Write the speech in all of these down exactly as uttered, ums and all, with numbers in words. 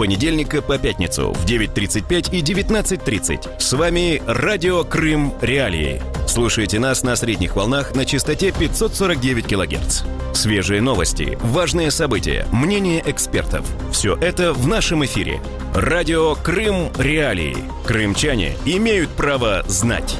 понедельника по пятницу в девять тридцать пять и девятнадцать тридцать. С вами Радио Крым Реалии. Слушайте нас на средних волнах на частоте пятьсот сорок девять килогерц. Свежие новости, важные события, мнения экспертов. Все это в нашем эфире. Радио Крым Реалии. Крымчане имеют право знать.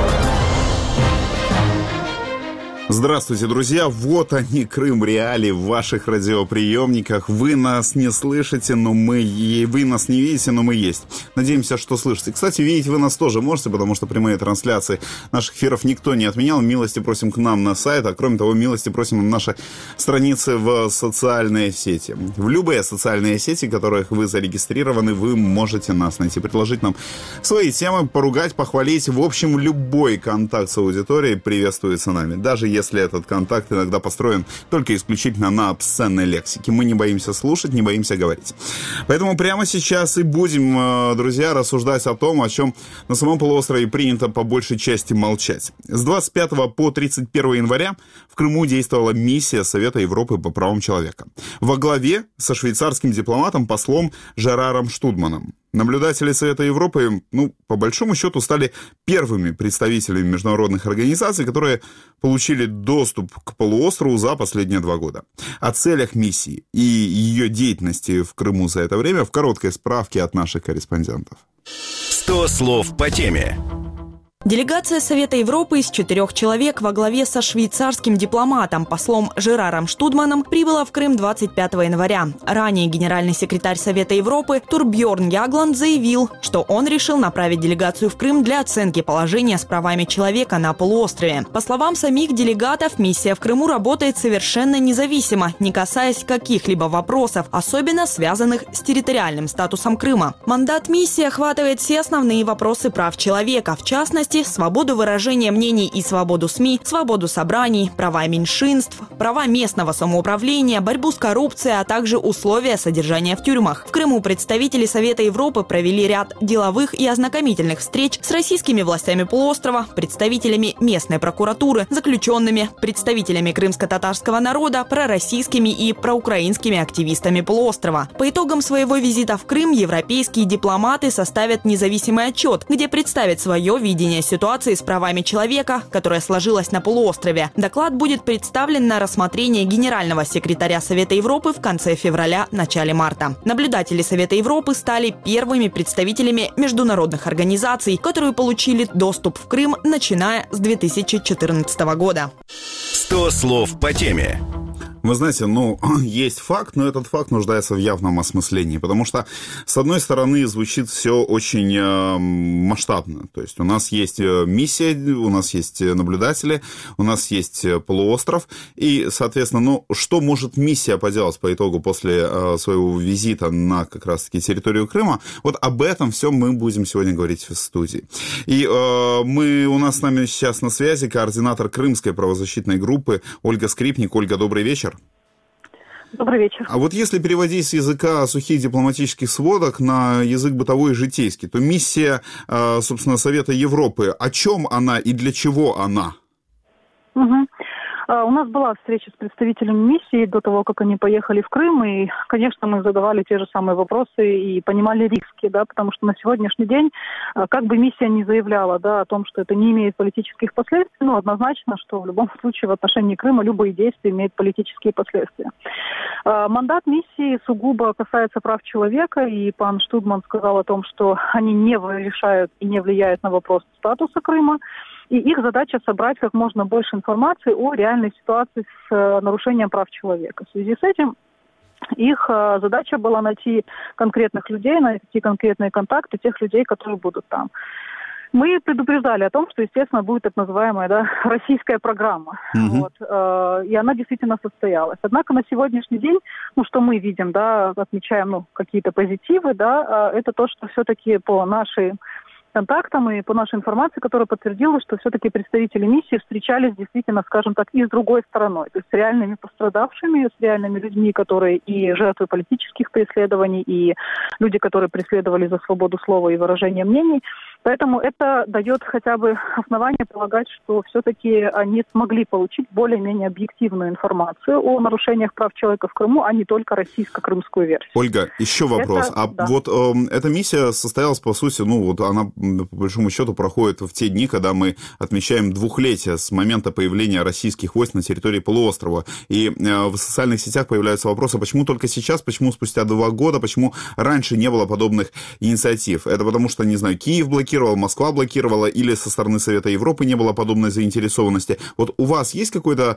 Здравствуйте, друзья! Вот они, Крым Реалии, в ваших радиоприемниках. Вы нас не слышите, но мы... и вы нас не видите, но мы есть. Надеемся, что слышите. Кстати, видеть вы нас тоже можете, потому что прямые трансляции наших эфиров никто не отменял. Милости просим к нам на сайт, а кроме того, милости просим на наши страницы в социальные сети. В любые социальные сети, в которых вы зарегистрированы, вы можете нас найти, предложить нам свои темы, поругать, похвалить. В общем, любой контакт с аудиторией приветствуется нами. Даже если этот контакт иногда построен только исключительно на обсценной лексике. Мы не боимся слушать, не боимся говорить. Поэтому прямо сейчас и будем, друзья, рассуждать о том, о чем на самом полуострове принято по большей части молчать. С двадцать пятого по тридцать первое января в Крыму действовала миссия Совета Европы по правам человека. Во главе со швейцарским дипломатом, послом Жераром Штудманом. Наблюдатели Совета Европы, ну, по большому счету, стали первыми представителями международных организаций, которые получили доступ к полуострову за последние два года. О целях миссии и ее деятельности в Крыму за это время в короткой справке от наших корреспондентов. сто слов по теме. Делегация Совета Европы из четырех человек во главе со швейцарским дипломатом, послом Жераром Штудманом, прибыла в Крым двадцать пятого января. Ранее генеральный секретарь Совета Европы Турбьорн Ягланд заявил, что он решил направить делегацию в Крым для оценки положения с правами человека на полуострове. По словам самих делегатов, миссия в Крыму работает совершенно независимо, не касаясь каких-либо вопросов, особенно связанных с территориальным статусом Крыма. Мандат миссии охватывает все основные вопросы прав человека, в частности, свободу выражения мнений и свободу СМИ, свободу собраний, права меньшинств, права местного самоуправления, борьбу с коррупцией, а также условия содержания в тюрьмах. В Крыму представители Совета Европы провели ряд деловых и ознакомительных встреч с российскими властями полуострова, представителями местной прокуратуры, заключенными, представителями крымско-татарского народа, пророссийскими и проукраинскими активистами полуострова. По итогам своего визита в Крым европейские дипломаты составят независимый отчет, где представят свое видение ситуации с правами человека, которая сложилась на полуострове. Доклад будет представлен на рассмотрение генерального секретаря Совета Европы в конце февраля – начале марта. Наблюдатели Совета Европы стали первыми представителями международных организаций, которые получили доступ в Крым, начиная с две тысячи четырнадцатого года. сто слов по теме. Вы знаете, ну, есть факт, но этот факт нуждается в явном осмыслении, потому что, с одной стороны, звучит все очень э, масштабно. То есть у нас есть миссия, у нас есть наблюдатели, у нас есть полуостров, и, соответственно, ну, что может миссия поделать по итогу после э, своего визита на как раз-таки территорию Крыма? Вот об этом все мы будем сегодня говорить в студии. И э, мы, у нас с нами сейчас на связи координатор Крымской правозащитной группы Ольга Скрипник. Ольга, добрый вечер. Добрый вечер. А вот если переводить с языка сухих дипломатических сводок на язык бытовой и житейский, то миссия, собственно, Совета Европы, о чем она и для чего она? Угу. У нас была встреча с представителями миссии до того, как они поехали в Крым, и, конечно, мы задавали те же самые вопросы и понимали риски, да, потому что на сегодняшний день, как бы миссия ни заявляла, да, о том, что это не имеет политических последствий, ну, однозначно, что в любом случае в отношении Крыма любые действия имеют политические последствия. Мандат миссии сугубо касается прав человека, и пан Штудман сказал о том, что они не решают и не влияют на вопрос статуса Крыма. И их задача собрать как можно больше информации о реальной ситуации с э, нарушением прав человека. В связи с этим их э, задача была найти конкретных людей, найти конкретные контакты тех людей, которые будут там. Мы предупреждали о том, что, естественно, будет так называемая, да, российская программа. Mm-hmm. Вот, э, и она действительно состоялась. Однако на сегодняшний день, ну, что мы видим, да, отмечаем, ну, какие-то позитивы, да, э, это то, что все-таки по нашей контактам и по нашей информации, которая подтвердила, что все-таки представители миссии встречались действительно, скажем так, и с другой стороной, то есть с реальными пострадавшими, с реальными людьми, которые и жертвы политических преследований, и люди, которые преследовали за свободу слова и выражения мнений. Поэтому это дает хотя бы основание полагать, что все-таки они смогли получить более-менее объективную информацию о нарушениях прав человека в Крыму, а не только российско-крымскую версию. Ольга, еще вопрос. Это, а да. вот э, эта миссия состоялась, по сути, ну вот она, по большому счету, проходит в те дни, когда мы отмечаем двухлетие с момента появления российских войск на территории полуострова. И э, в социальных сетях появляются вопросы, почему только сейчас, почему спустя два года, почему раньше не было подобных инициатив. Это потому что, не знаю, Киев блокировал, Москва блокировала, или со стороны Совета Европы не было подобной заинтересованности. Вот у вас есть какой-то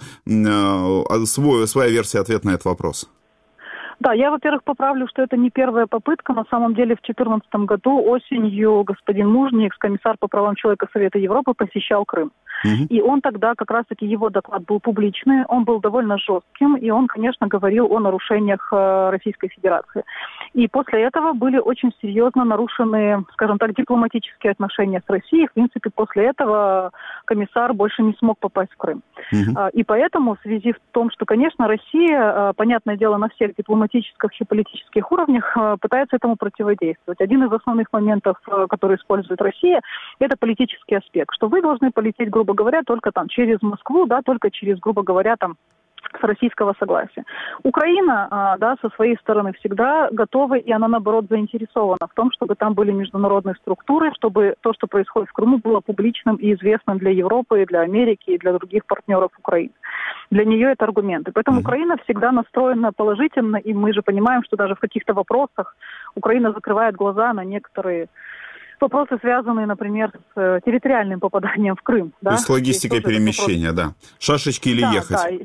э, свой, своя версия ответа на этот вопрос? Да, я, во-первых, поправлю, что это не первая попытка. На самом деле, в две тысячи четырнадцатом году осенью господин Мужний, экс-комиссар по правам человека Совета Европы, посещал Крым. Угу. И он тогда, как раз-таки, его доклад был публичный, он был довольно жестким, и он, конечно, говорил о нарушениях Российской Федерации. И после этого были очень серьезно нарушены, скажем так, дипломатические отношения с Россией. В принципе, после этого комиссар больше не смог попасть в Крым. Угу. И поэтому, в связи с том, что, конечно, Россия, понятное дело, на всех дипломатических и политических уровнях пытается этому противодействовать. Один из основных моментов, который использует Россия, это политический аспект, что вы должны полететь, грубо говоря, только там через Москву, да, только через, грубо говоря, там с российского согласия. Украина, да, со своей стороны всегда готова, и она, наоборот, заинтересована в том, чтобы там были международные структуры, чтобы то, что происходит в Крыму, было публичным и известным для Европы, и для Америки, и для других партнеров Украины. Для нее это аргументы. Поэтому mm-hmm. Украина всегда настроена положительно, и мы же понимаем, что даже в каких-то вопросах Украина закрывает глаза на некоторые вопросы, связанные, например, с территориальным попаданием в Крым. Да? То есть логистика перемещения, да. Шашечки или да, ехать. Да.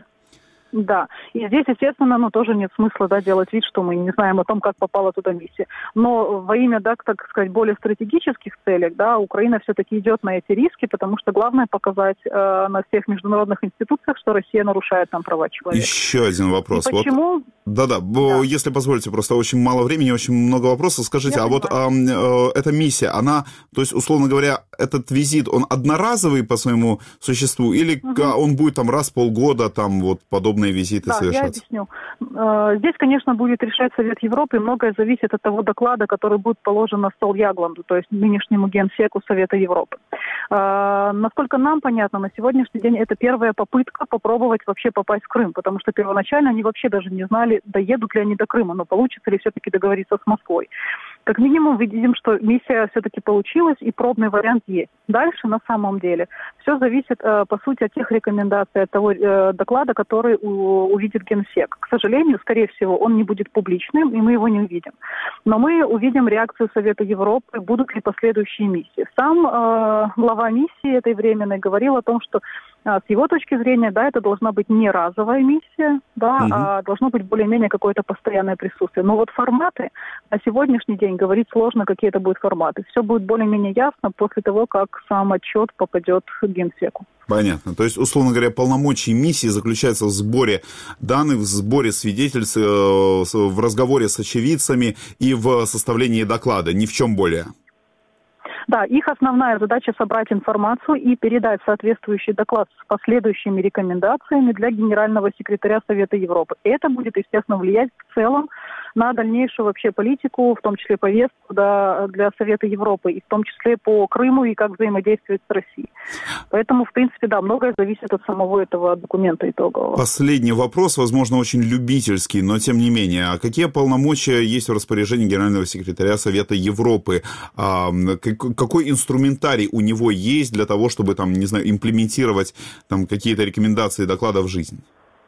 Да, и здесь, естественно, ну, тоже нет смысла, да, делать вид, что мы не знаем о том, как попала туда миссия. Но во имя, да, так сказать, более стратегических целей, да, Украина все-таки идет на эти риски, потому что главное показать э, на всех международных институциях, что Россия нарушает там права человека. Еще один вопрос. И почему? Вот, да-да, да. Если позволите, просто очень мало времени, очень много вопросов. Скажите, Я а понимаю. вот э, э, эта миссия, она, то есть, условно говоря, этот визит, он одноразовый по своему существу, или угу. он будет там раз в полгода, там, вот, подобные визиты да, совершаться? Я объясню. Здесь, конечно, будет решать Совет Европы, и многое зависит от того доклада, который будет положен на стол Ягланду, то есть нынешнему генсеку Совета Европы. Насколько нам понятно, на сегодняшний день это первая попытка попробовать вообще попасть в Крым, потому что первоначально они вообще даже не знали, доедут ли они до Крыма, но получится ли все-таки договориться с Москвой. Как минимум, видим, что миссия все-таки получилась, и пробный вариант есть. Дальше, на самом деле, все зависит, по сути, от тех рекомендаций, от того доклада, который увидит Генсек. К сожалению, скорее всего, он не будет публичным, и мы его не увидим. Но мы увидим реакцию Совета Европы, будут ли последующие миссии. Сам э, глава миссии этой временной говорил о том, что э, с его точки зрения, да, это должна быть не разовая миссия, да, угу. а должно быть более-менее какое-то постоянное присутствие. Но вот форматы на сегодняшний день говорить сложно, какие это будут форматы. Все будет более-менее ясно после того, как сам отчет попадет к Генсеку. Понятно. То есть, условно говоря, полномочия миссии заключаются в сборе данных, в сборе свидетельств, в разговоре с очевидцами и в составлении доклада, ни в чем более. Да, их основная задача собрать информацию и передать соответствующий доклад с последующими рекомендациями для Генерального секретаря Совета Европы. И это будет, естественно, влиять в целом на дальнейшую вообще политику, в том числе повестку да, для Совета Европы, и в том числе по Крыму и как взаимодействовать с Россией. Поэтому, в принципе, да, многое зависит от самого этого документа итогового. Последний вопрос, возможно, очень любительский, но тем не менее. А какие полномочия есть в распоряжении Генерального секретаря Совета Европы? Какой инструментарий у него есть для того, чтобы, там, не знаю, имплементировать там, какие-то рекомендации доклада в жизнь?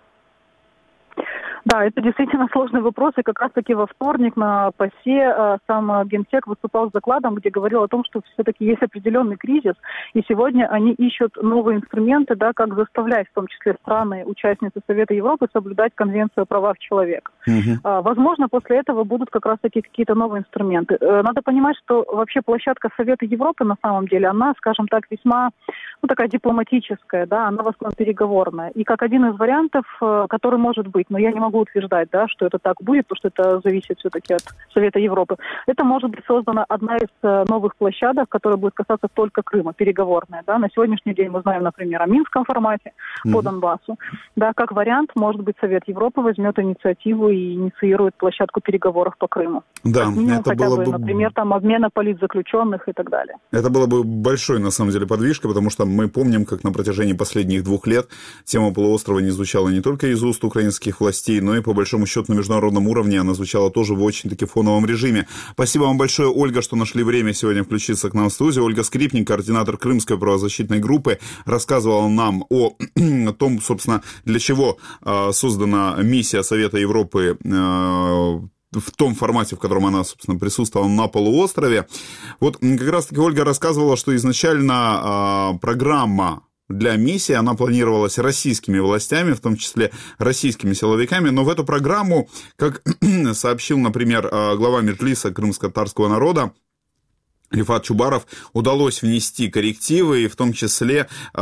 Да, это действительно сложный вопрос, и как раз-таки во вторник на ПАСЕ э, сам Генсек выступал с докладом, где говорил о том, что все-таки есть определенный кризис, и сегодня они ищут новые инструменты, да, как заставлять, в том числе страны, участницы Совета Европы, соблюдать Конвенцию о правах человека. Угу. Э, возможно, после этого будут как раз-таки какие-то новые инструменты. Э, надо понимать, что вообще площадка Совета Европы, на самом деле, она, скажем так, весьма ну, такая дипломатическая, да, она в основном переговорная. И как один из вариантов, который может быть, но я не могу утверждать, да, что это так будет, потому что это зависит все-таки от Совета Европы. Это может быть создана одна из новых площадок, которая будет касаться только Крыма, переговорная, да. На сегодняшний день мы знаем, например, о Минском формате mm-hmm. по Донбассу. Да, как вариант, может быть, Совет Европы возьмет инициативу и инициирует площадку переговоров по Крыму. Да, как минимум, это хотя было бы, бы... например, там обмена политзаключенных и так далее. Это было бы большой, на самом деле, подвижкой, потому что мы помним, как на протяжении последних двух лет тема полуострова не звучала не только из уст украинских властей, но и, по большому счету, на международном уровне она звучала тоже в очень-таки фоновом режиме. Спасибо вам большое, Ольга, что нашли время сегодня включиться к нам в студию. Ольга Скрипник, координатор Крымской правозащитной группы, рассказывала нам о, о том, собственно, для чего э, создана миссия Совета Европы э, в том формате, в котором она, собственно, присутствовала на полуострове. Вот как раз-таки Ольга рассказывала, что изначально э, программа для миссии, она планировалась российскими властями, в том числе российскими силовиками, но в эту программу, как сообщил, например, глава Меджлиса крымско-татарского народа, Рифат Чубаров, удалось внести коррективы, и в том числе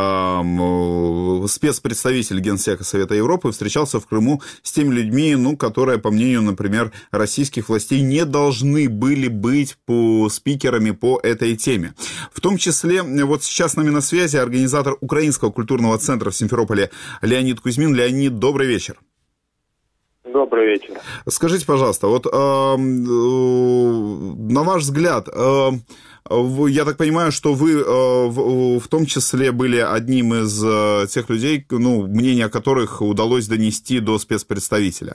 э, спецпредставитель Генсека Совета Европы встречался в Крыму с теми людьми, ну, которые, по мнению, например, российских властей, не должны были быть по спикерами по этой теме. В том числе, вот сейчас с нами на связи организатор Украинского культурного центра в Симферополе Леонид Кузьмин. Леонид, добрый вечер. Добрый вечер. Скажите, пожалуйста, вот э, э, на ваш взгляд, э, вы, я так понимаю, что вы э, в, в том числе были одним из э, тех людей, ну, мнение которых удалось донести до спецпредставителя.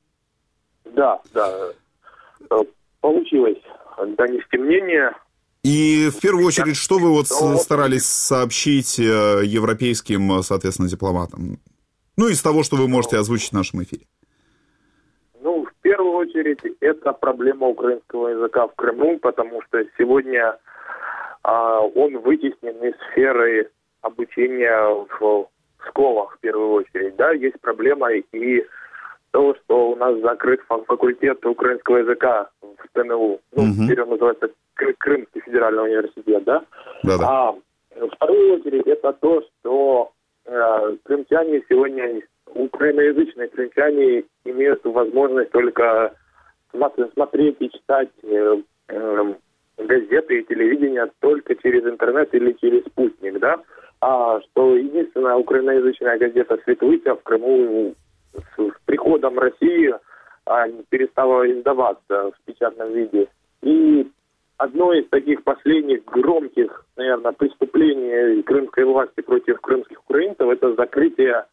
Да, да. Получилось донести мнение. И в первую очередь, что вы вот старались сообщить европейским, соответственно, дипломатам? Ну, из того, что вы можете озвучить в нашем эфире. Ну, в первую очередь, это проблема украинского языка в Крыму, потому что сегодня а, он вытеснен из сферы обучения в школах, в первую очередь. Да, есть проблема и того, что у нас закрыт факультет украинского языка в ТНУ. Ну, угу. Теперь он называется Крымский федеральный университет, да? Да-да. А в вторую очередь, это то, что э, крымчане сегодня... Украиноязычные крымчане имеют возможность только смотреть и читать э, э, газеты и телевидение только через интернет или через спутник, да? А что единственная украиноязычная газета «Светлыця» в Крыму с, с приходом России а, перестала издаваться в печатном виде. И одно из таких последних громких, наверное, преступлений крымской власти против крымских украинцев – это закрытие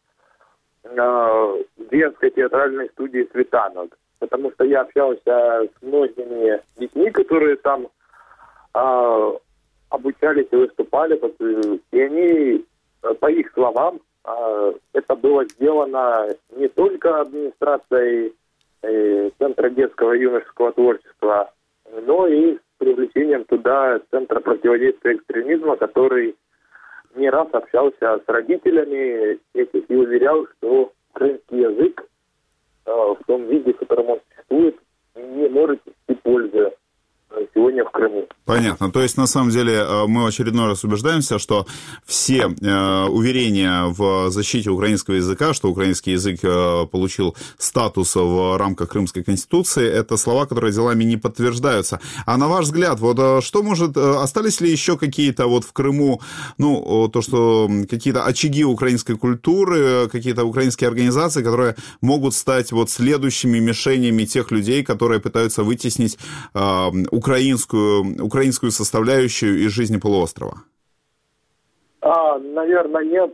Венской театральной студии «Светанок», потому что я общался с многими детьми, которые там э, обучались и выступали, и они, по их словам, э, это было сделано не только администрацией э, Центра детского и юношеского творчества, но и с привлечением туда Центра противодействия экстремизма, который не раз общался с родителями этих и уверял, что украинский язык э, в том виде, в котором он существует, не может нести пользы сегодня в Крыму. Понятно. То есть, на самом деле, мы в очередной раз убеждаемся, что все э, уверения в защите украинского языка, что украинский язык э, получил статус в рамках Крымской конституции, это слова, которые делами не подтверждаются. А на ваш взгляд, вот что может... Остались ли еще какие-то вот в Крыму, ну, то, что какие-то очаги украинской культуры, какие-то украинские организации, которые могут стать вот следующими мишенями тех людей, которые пытаются вытеснить э, украинскую, украинскую составляющую из жизни полуострова? А, наверное, нет.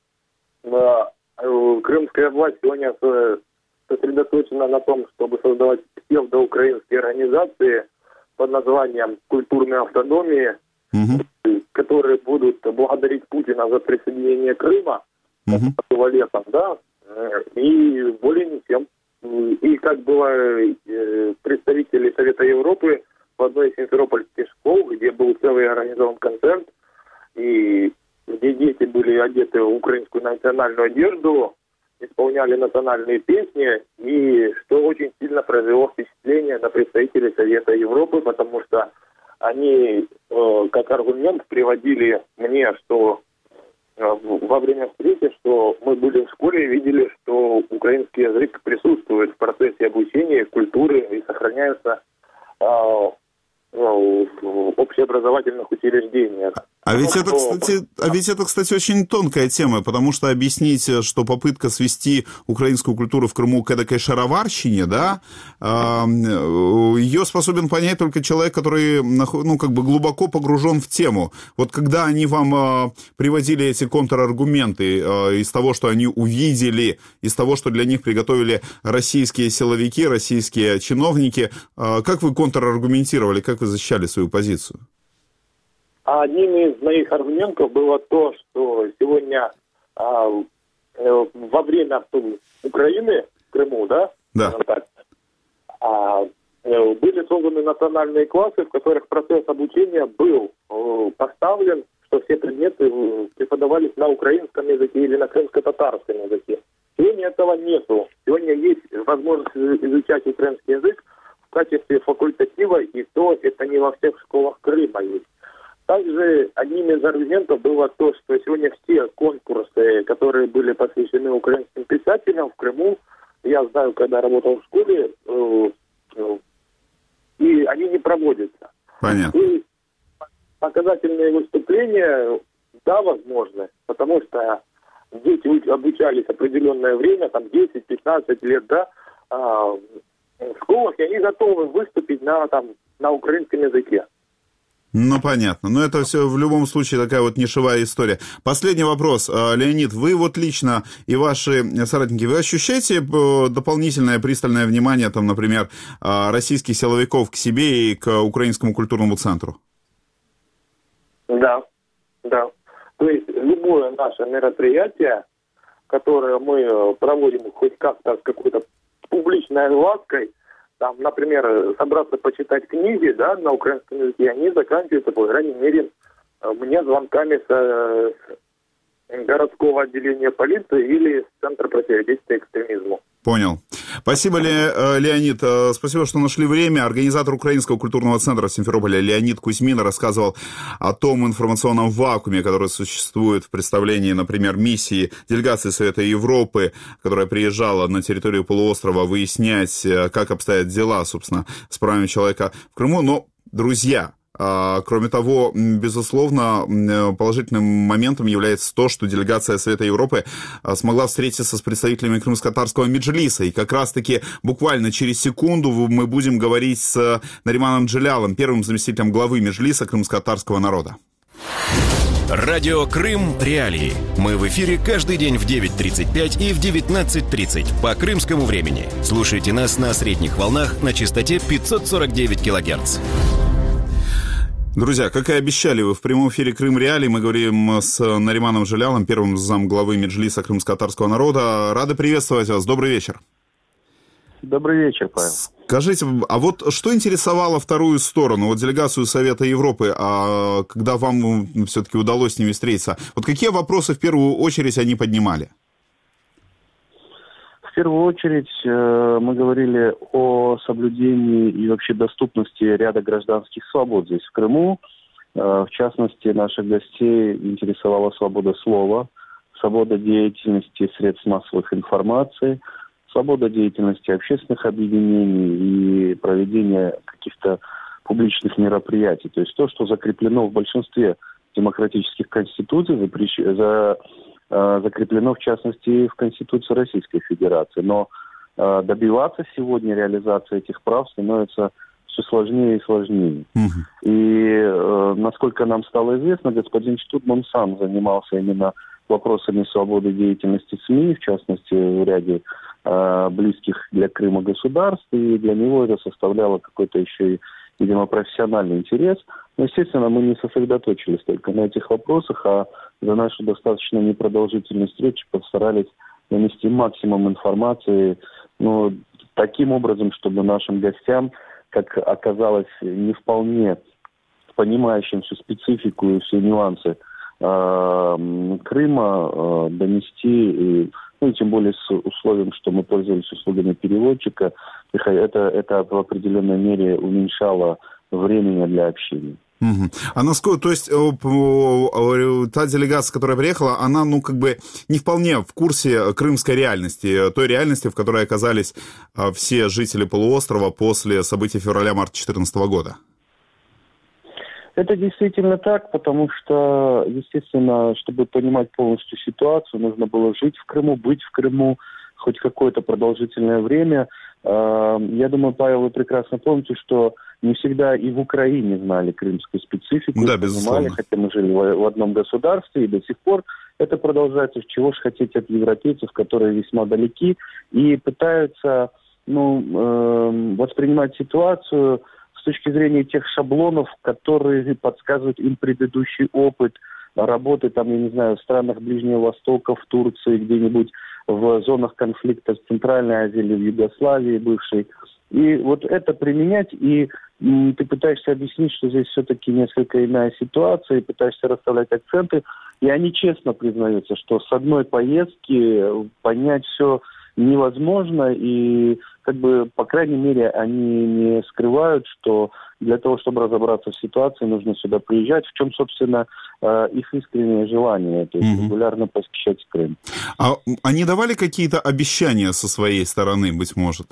Крымская власть сегодня сосредоточена на том, чтобы создавать псевдоукраинские организации под названием «Культурные автономии», угу. которые будут благодарить Путина за присоединение Крыма, угу. этого летом, да, и более ничем. И как было представители Совета Европы в одной из симферопольских школ, где был целый организован концерт, и где дети были одеты в украинскую национальную одежду, исполняли национальные песни, и что очень сильно произвело впечатление на представителей Совета Европы, потому что они э, как аргумент приводили мне, что учреждений, культуры и сохраняются э, в общеобразовательных учреждениях. А ведь, это, кстати, а ведь это, кстати, очень тонкая тема, потому что объяснить, что попытка свести украинскую культуру в Крыму к эдакой шароварщине, да, ее способен понять только человек, который, ну, как бы глубоко погружен в тему. Вот когда они вам приводили эти контраргументы из того, что они увидели, из того, что для них приготовили российские силовики, российские чиновники, как вы контраргументировали, как вы защищали свою позицию? А одним из моих аргументов было то, что сегодня а, во время Украины, в Крыму, да, да. так, а, были созданы национальные классы, в которых процесс обучения был а, поставлен, что все предметы преподавались на украинском языке или на крымско-татарском языке. Сегодня этого нету. Сегодня есть возможность изучать украинский язык в качестве факультатива, и то это не во всех школах Крыма есть. Также одним из аргументов было то, что сегодня все конкурсы, которые были посвящены украинским писателям в Крыму, я знаю, когда работал в школе, э, э, и они не проводятся. Понятно. И показательные выступления, да, возможно, потому что дети обучались определенное время, там десять-пятнадцать лет, да, э, в школах, и они готовы выступить на, там, на украинском языке. Ну, понятно. Но это все в любом случае такая вот нишевая история. Последний вопрос. Леонид, вы вот лично и ваши соратники, вы ощущаете дополнительное пристальное внимание, там, например, российских силовиков к себе и к Украинскому культурному центру? Да, да. То есть любое наше мероприятие, которое мы проводим хоть как-то с какой-то публичной оглаской, там, например, собраться почитать книги, да, на украинском языке, они заканчиваются, по крайней мере, мне звонками с, с городского отделения полиции или с Центра противодействия экстремизму. Понял. Спасибо, Ле, Леонид. Спасибо, что нашли время. Организатор Украинского культурного центра в Симферополе Леонид Кузьмин рассказывал о том информационном вакууме, который существует в представлении, например, миссии делегации Совета Европы, которая приезжала на территорию полуострова выяснять, как обстоят дела, собственно, с правами человека в Крыму. Но, друзья, кроме того, безусловно, положительным моментом является то, что делегация Совета Европы смогла встретиться с представителями крымско-татарского меджлиса. И как раз-таки буквально через секунду мы будем говорить с Нариманом Джелялом, первым заместителем главы меджлиса крымско-татарского народа. Радио Крым Реалии. Мы в эфире каждый день в девять тридцать пять и в девятнадцать тридцать по крымскому времени. Слушайте нас на средних волнах на частоте пятьсот сорок девять килогерц. Друзья, как и обещали, вы в прямом эфире Крым Реалии. Мы говорим с Нариманом Джелялом, первым замглавы меджлиса крымско-татарского народа. Рады приветствовать вас. Добрый вечер. Добрый вечер, Павел. Скажите, а вот что интересовало вторую сторону, вот делегацию Совета Европы, а когда вам все-таки удалось с ними встретиться? Вот какие вопросы в первую очередь они поднимали? В первую очередь мы говорили о соблюдении и вообще доступности ряда гражданских свобод здесь, в Крыму. В частности, наших гостей интересовала свобода слова, свобода деятельности средств массовых информации, свобода деятельности общественных объединений и проведения каких-то публичных мероприятий. То есть то, что закреплено в большинстве демократических конституций, запрещ... за... закреплено в частности в Конституции Российской Федерации. Но э, добиваться сегодня реализации этих прав становится все сложнее и сложнее. Mm-hmm. И э, насколько нам стало известно, господин Штудман сам занимался именно вопросами свободы деятельности СМИ, в частности в ряде э, близких для Крыма государств, и для него это составляло какой-то еще и, видимо, профессиональный интерес. Но, естественно, мы не сосредоточились только на этих вопросах, а за нашу достаточно непродолжительную встречу постарались нанести максимум информации, ну, таким образом, чтобы нашим гостям, как оказалось, не вполне понимающим всю специфику и все нюансы э, Крыма, э, донести, и, ну, и тем более с условием, что мы пользовались услугами переводчика, это, это в определенной мере уменьшало времени для общения. Угу. А насколько, то есть та делегация, которая приехала, она, ну, как бы не вполне в курсе крымской реальности, той реальности, в которой оказались все жители полуострова после событий февраля-марта две тысячи четырнадцатого года? Это действительно так, потому что, естественно, чтобы понимать полностью ситуацию, нужно было жить в Крыму, быть в Крыму хоть какое-то продолжительное время. Я думаю, Павел, вы прекрасно помните, что не всегда и в Украине знали крымскую специфику, да, понимали, хотя мы жили в одном государстве, и до сих пор это продолжается. Чего ж хотеть от европейцев, которые весьма далеки и пытаются, ну, э, воспринимать ситуацию с точки зрения тех шаблонов, которые подсказывают им предыдущий опыт работы, там, я не знаю, в странах Ближнего Востока, в Турции, где-нибудь в зонах конфликта в Центральной Азии или в Югославии бывшей. И вот это применять, и м, ты пытаешься объяснить, что здесь все-таки несколько иная ситуация, и пытаешься расставлять акценты, и они честно признаются, что с одной поездки понять все невозможно, и как бы, по крайней мере, они не скрывают, что для того, чтобы разобраться в ситуации, нужно сюда приезжать, в чем, собственно, их искреннее желание, то есть mm-hmm. регулярно посещать Крым. А они давали какие-то обещания со своей стороны, быть может?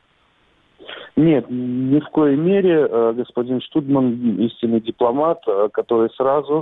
Нет, ни в коей мере. Господин Штудман истинный дипломат, который сразу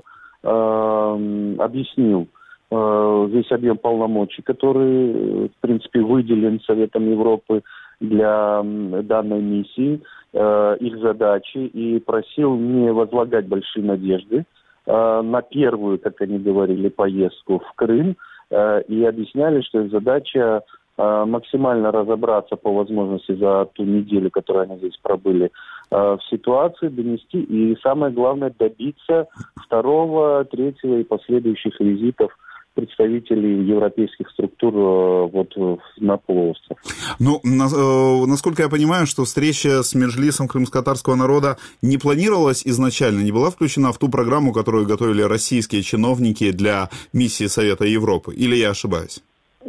э, объяснил э, весь объем полномочий, который, в принципе, выделен Советом Европы для данной миссии, э, их задачи, и просил не возлагать большие надежды э, на первую, как они говорили, поездку в Крым, э, и объясняли, что их задача максимально разобраться по возможности за ту неделю, которую они здесь пробыли, в ситуации, донести и, самое главное, добиться второго, третьего и последующих визитов представителей европейских структур вот на полуостров. Ну, на, э, насколько я понимаю, что встреча с меджлисом крымско-татарского народа не планировалась изначально, не была включена в ту программу, которую готовили российские чиновники для миссии Совета Европы, или я ошибаюсь?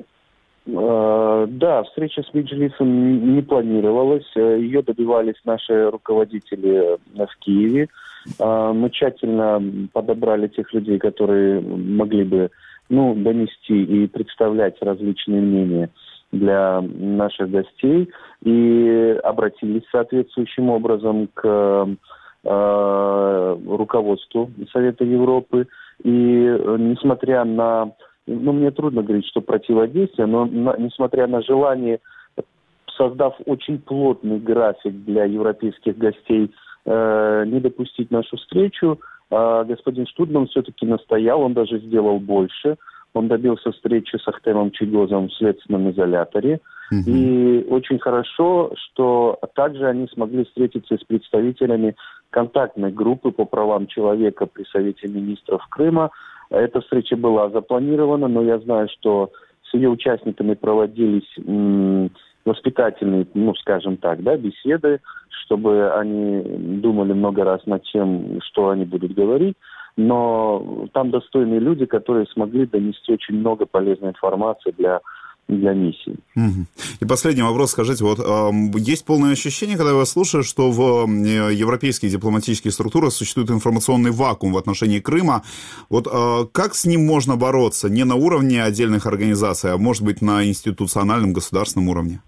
Да, встреча с меджлисом не планировалась. Ее добивались наши руководители в Киеве. Мы тщательно подобрали тех людей, которые могли бы, ну, донести и представлять различные мнения для наших гостей. И обратились соответствующим образом к э, руководству Совета Европы. И несмотря на... Ну, мне трудно говорить, что противодействие, но на, несмотря на желание, создав очень плотный график для европейских гостей, э, не допустить нашу встречу, э, господин Штудман все-таки настоял, он даже сделал больше. Он добился встречи с Ахтемом Чийгозом в следственном изоляторе. Mm-hmm. И очень хорошо, что также они смогли встретиться с представителями контактной группы по правам человека при Совете министров Крыма. Эта встреча была запланирована, но я знаю, что с ее участниками проводились м, воспитательные, ну, скажем так, да, беседы, чтобы они думали много раз над тем, что они будут говорить. Но там достойные люди, которые смогли донести очень много полезной информации для для миссии. Угу. И последний вопрос, скажите, вот э, есть полное ощущение, когда я вас слушаю, что в э, европейских дипломатических структурах существует информационный вакуум в отношении Крыма. Вот э, как с ним можно бороться? Не на уровне отдельных организаций, а может быть на институциональном государственном уровне?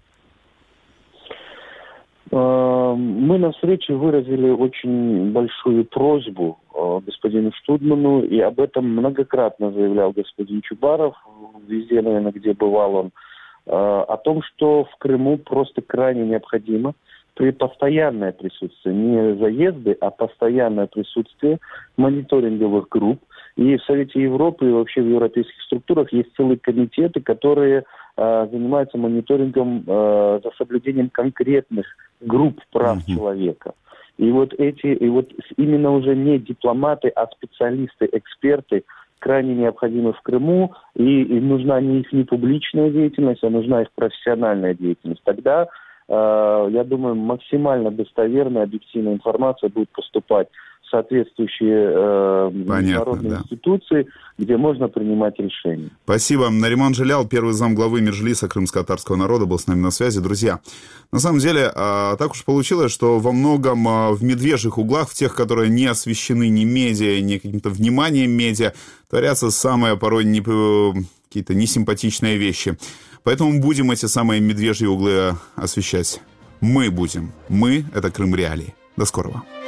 Мы на встрече выразили очень большую просьбу господину Штудману, и об этом многократно заявлял господин Чубаров, везде, наверное, где бывал он, о том, что в Крыму просто крайне необходимо при постоянное присутствие, не заезды, а постоянное присутствие мониторинговых групп. И в Совете Европы, и вообще в европейских структурах есть целые комитеты, которые э, занимаются мониторингом э, за соблюдением конкретных групп прав mm-hmm. человека. И вот эти, и вот именно уже не дипломаты, а специалисты, эксперты крайне необходимы в Крыму, и, и нужна не их не публичная деятельность, а нужна их профессиональная деятельность. Тогда, э, я думаю, максимально достоверная, объективная информация будет поступать соответствующие э, Понятно, международные да. институции, где можно принимать решения. Спасибо. Нариман Джелял, первый замглавы Меджлиса крымско-татарского народа, был с нами на связи. Друзья, на самом деле, так уж получилось, что во многом в медвежьих углах, в тех, которые не освещены ни медиа, ни каким-то вниманием медиа, творятся самые порой не, какие-то несимпатичные вещи. Поэтому будем эти самые медвежьи углы освещать. Мы будем. Мы — это Крым Реалии. До скорого.